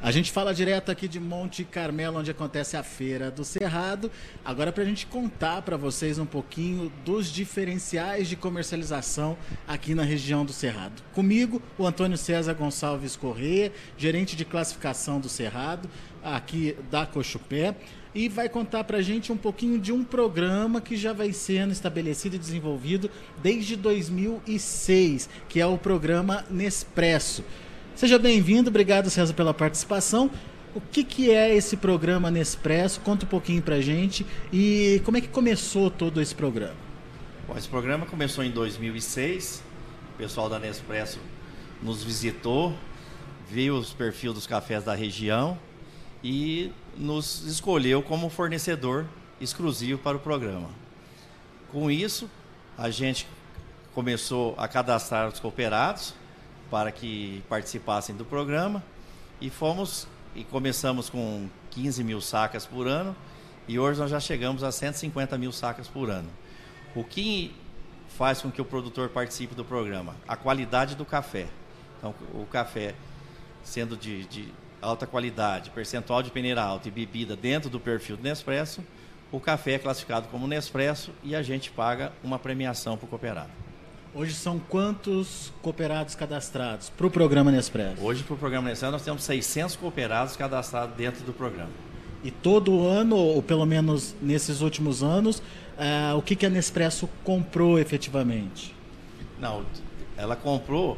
A gente fala direto aqui de Monte Carmelo, onde acontece a Feira do Cerrado. Agora, para a gente contar para vocês um pouquinho dos diferenciais de comercialização aqui na região do Cerrado. Comigo, o Antônio César Gonçalves Corrêa, gerente de classificação do Cerrado, aqui da Cochupé, e vai contar para a gente um pouquinho de um programa que já vai sendo estabelecido e desenvolvido desde 2006, que é o programa Nespresso. Seja bem-vindo, obrigado, César, pela participação. O que é esse programa Nespresso? Conta um pouquinho pra gente e como é que começou todo esse programa? Bom, esse programa começou em 2006, o pessoal da Nespresso nos visitou, viu os perfis dos cafés da região e nos escolheu como fornecedor exclusivo para o programa. Com isso, a gente começou a cadastrar os cooperados para que participassem do programa e começamos com 15 mil sacas por ano e hoje nós já chegamos a 150 mil sacas por ano. O que faz com que o produtor participe do programa? A qualidade do café. Então, o café sendo de alta qualidade, percentual de peneira alta e bebida dentro do perfil do Nespresso, o café é classificado como Nespresso e a gente paga uma premiação para o cooperado. Hoje são quantos cooperados cadastrados para o programa Nespresso? Hoje, para o programa Nespresso, nós temos 600 cooperados cadastrados dentro do programa. E todo ano, ou pelo menos nesses últimos anos, o que a Nespresso comprou efetivamente? Não, ela compra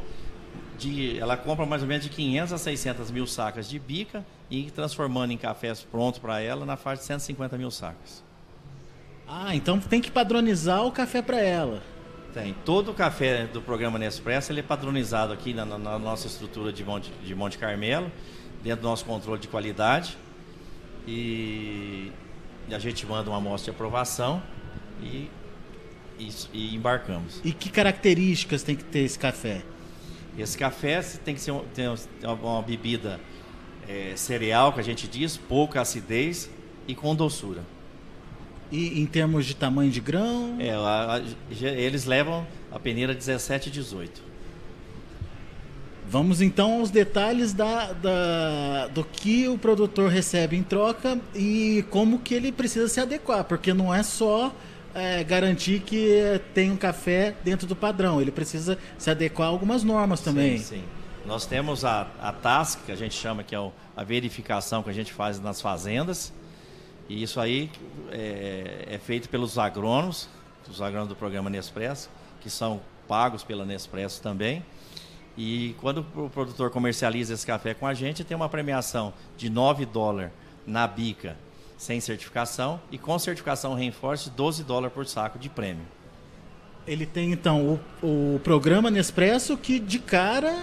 mais ou menos de 500 a 600 mil sacas de bica e transformando em cafés prontos para ela na faixa de 150 mil sacas. Ah, então tem que padronizar o café para ela. Tem. Todo o café do programa Nespresso ele é padronizado aqui na nossa estrutura de Monte Carmelo, dentro do nosso controle de qualidade. E a gente manda uma amostra de aprovação e embarcamos. E que características tem que ter esse café? Esse café tem que ser uma bebida cereal, que a gente diz, pouca acidez e com doçura. E em termos de tamanho de grão? Eles levam a peneira 17 e 18. Vamos então aos detalhes do que o produtor recebe em troca e como que ele precisa se adequar, porque não é só garantir que tem um café dentro do padrão, ele precisa se adequar a algumas normas também. Sim. Nós temos a TASC, que a gente chama que é a verificação que a gente faz nas fazendas. E isso aí é feito pelos agrônomos, os agrônomos do programa Nespresso, que são pagos pela Nespresso também. E quando o produtor comercializa esse café com a gente, tem uma premiação de $9 na bica, sem certificação, e com certificação Reinforce, $12 por saco de prêmio. Ele tem então o programa Nespresso que de cara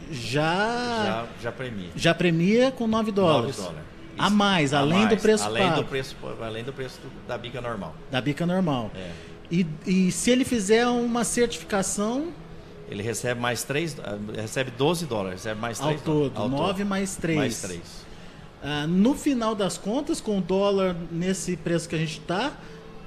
já premia com $9. A mais, além do preço pago. Além do preço da bica normal. Da bica normal. É. E se ele fizer uma certificação... Ele recebe mais recebe $12, recebe mais 3 ao todo, 9 mais 3. Mais 3. No final das contas, com o dólar nesse preço que a gente está,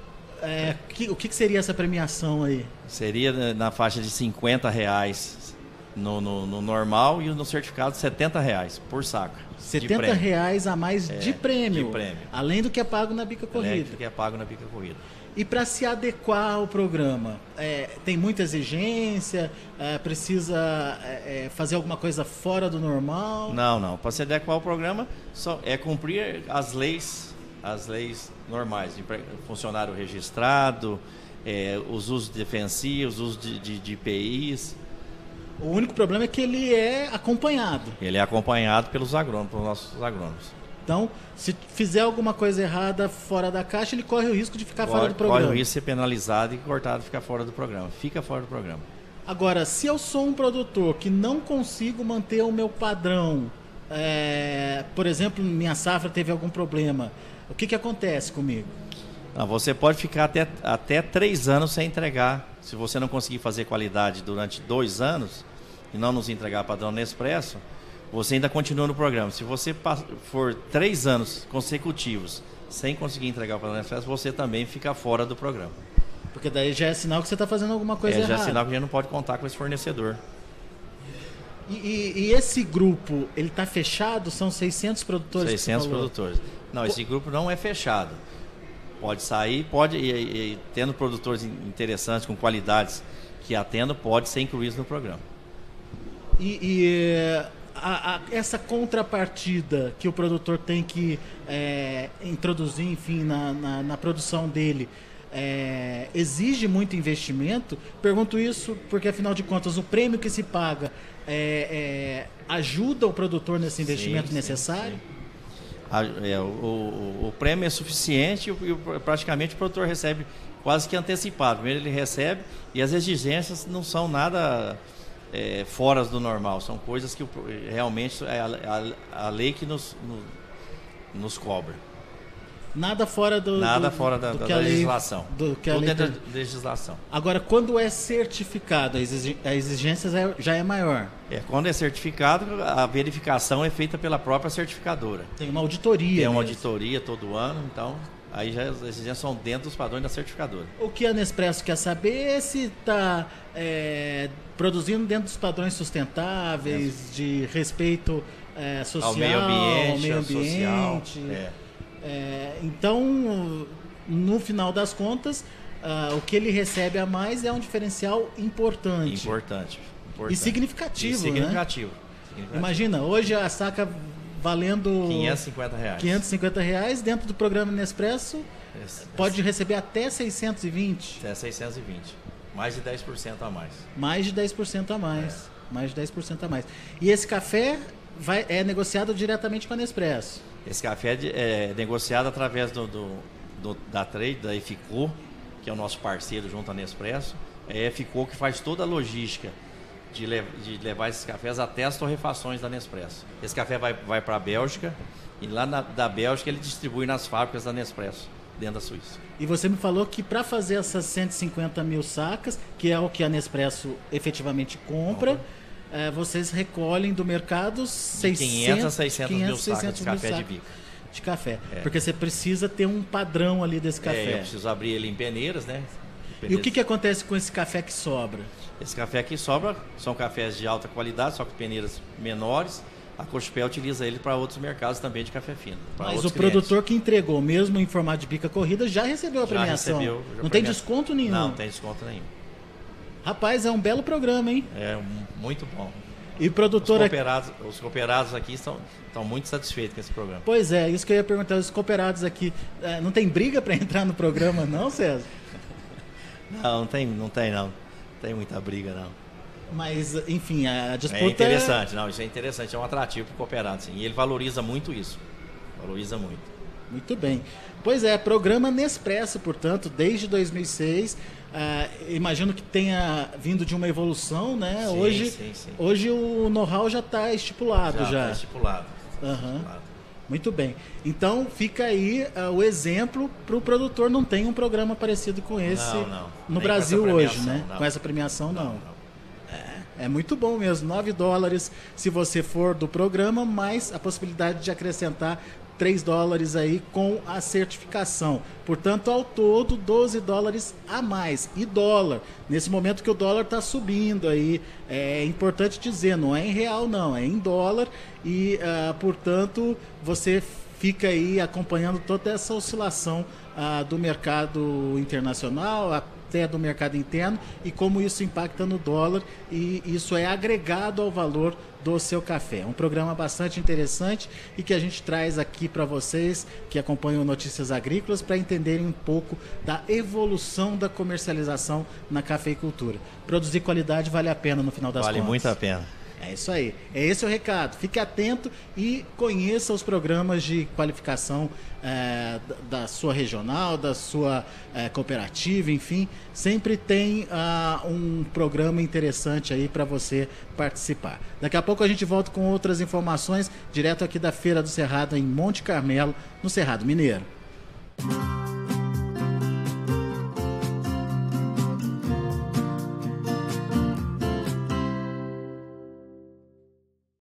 o que seria essa premiação aí? Seria na faixa de R$50 no normal e no certificado R$70 por saco. R$70 a mais de prêmio. Além do que é pago na bica corrida. Além do que é pago na bica corrida. E para se adequar ao programa, tem muita exigência? Precisa fazer alguma coisa fora do normal? Não. Para se adequar ao programa, só é cumprir as leis normais. De funcionário registrado, os usos defensivos, os usos de IPIs. O único problema é que ele é acompanhado. Ele é acompanhado pelos nossos agrônomos. Então, se fizer alguma coisa errada fora da caixa, ele corre o risco de ficar fora do programa. Corre o risco de ser penalizado e cortado, ficar fora do programa. Fica fora do programa. Agora, se eu sou um produtor que não consigo manter o meu padrão, por exemplo, minha safra teve algum problema, o que acontece comigo? Você pode ficar até 3 anos sem entregar. Se você não conseguir fazer qualidade durante 2 anos e não nos entregar padrão Nespresso, você ainda continua no programa. Se você for 3 anos consecutivos sem conseguir entregar o padrão Nespresso, você também fica fora do programa. Porque daí já é sinal que você está fazendo alguma coisa errada. Já é sinal que a gente não pode contar com esse fornecedor. E esse grupo, ele está fechado? São 600 produtores? 600 produtores. Não, esse grupo não é fechado. Pode sair, pode, e tendo produtores interessantes, com qualidades que atendam, pode ser incluído no programa. Essa contrapartida que o produtor tem que introduzir, enfim, na produção dele, exige muito investimento? Pergunto isso porque, afinal de contas, o prêmio que se paga ajuda o produtor nesse investimento necessário? Sim. O prêmio é suficiente e praticamente o produtor recebe quase que antecipado. Primeiro ele recebe e as exigências não são nada fora do normal, são coisas que realmente é a lei que nos cobra. Nada fora da legislação. Tudo dentro da legislação. Agora, quando é certificado, a exigência já é maior. Quando é certificado, a verificação é feita pela própria certificadora. Tem uma auditoria. Tem uma auditoria todo ano, então aí já as exigências são dentro dos padrões da certificadora. O que a Nespresso quer saber é se está produzindo dentro dos padrões sustentáveis, de respeito social, ao meio ambiente, ao social. Então, no final das contas, o que ele recebe a mais é um diferencial importante. E significativo, né? Imagina, hoje a saca valendo R$ 550 dentro do programa Nespresso, pode receber até 620. Até 620. Mais de 10% a mais. Mais de 10% a mais. Mais de 10% a mais. E esse café é negociado diretamente com a Nespresso? Esse café é negociado através da Trade, da EFICO, que é o nosso parceiro junto à Nespresso. É a EFICO que faz toda a logística de levar esses cafés até as torrefações da Nespresso. Esse café vai para a Bélgica e lá da Bélgica ele distribui nas fábricas da Nespresso, dentro da Suíça. E você me falou que para fazer essas 150 mil sacas, que é o que a Nespresso efetivamente compra, vocês recolhem do mercado 500 a 600 mil sacas de café de bico. De café. Porque você precisa ter um padrão ali desse café. Eu preciso abrir ele em peneiras, né? E o que acontece com esse café que sobra? Esse café que sobra são cafés de alta qualidade, só com peneiras menores. A Cochupé utiliza ele para outros mercados também de café fino. Mas o produtor que entregou, mesmo em formato de bica corrida, já recebeu a premiação. Não tem desconto nenhum? Não tem desconto nenhum. Rapaz, é um belo programa, hein? É muito bom. E produtor... Os cooperados aqui estão muito satisfeitos com esse programa. Pois é, isso que eu ia perguntar. Os cooperados aqui, não tem briga para entrar no programa, não, César? Não tem não. Tem muita briga, não. Mas, enfim, a disputa... É interessante, isso é interessante, é um atrativo para o cooperado, sim. E ele valoriza muito isso. Valoriza muito. Muito bem. Pois é, programa Nespresso, portanto, desde 2006. Imagino que tenha vindo de uma evolução, né? Sim. Hoje o know-how já está estipulado. Já está estipulado. Muito bem. Então fica aí o exemplo para o produtor não ter um programa parecido com esse no Brasil hoje, né? Com essa premiação, não. É muito bom mesmo. $9 se você for do programa, mais a possibilidade de acrescentar $3 aí com a certificação. Portanto, ao todo, $12 a mais. E dólar, nesse momento que o dólar está subindo aí, é importante dizer, não é em real não, é em dólar e, portanto, você fica aí acompanhando toda essa oscilação do mercado internacional, até do mercado interno e como isso impacta no dólar e isso é agregado ao valor do seu café. Um programa bastante interessante e que a gente traz aqui para vocês que acompanham Notícias Agrícolas para entenderem um pouco da evolução da comercialização na cafeicultura. Produzir qualidade vale a pena no final das contas. Vale muito a pena. É isso aí. É esse o recado. Fique atento e conheça os programas de qualificação da sua regional, da sua cooperativa, enfim. Sempre tem um programa interessante aí para você participar. Daqui a pouco a gente volta com outras informações direto aqui da Feira do Cerrado em Monte Carmelo, no Cerrado Mineiro.